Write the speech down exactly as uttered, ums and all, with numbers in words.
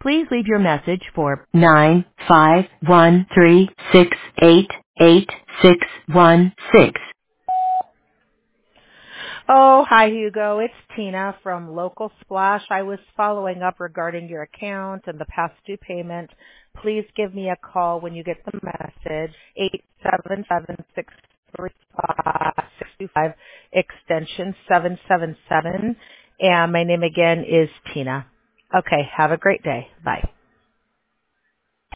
Please leave your message for nine five one three six eight eight six one six. Oh, hi, Hugo. It's Tina from Local Splash. I was following up regarding your account and the past due payment. Please give me a call when you get the message, eight seven seven, six three five, six two five, extension seven seven seven. And my name again is Tina. Okay, have a great day. Bye.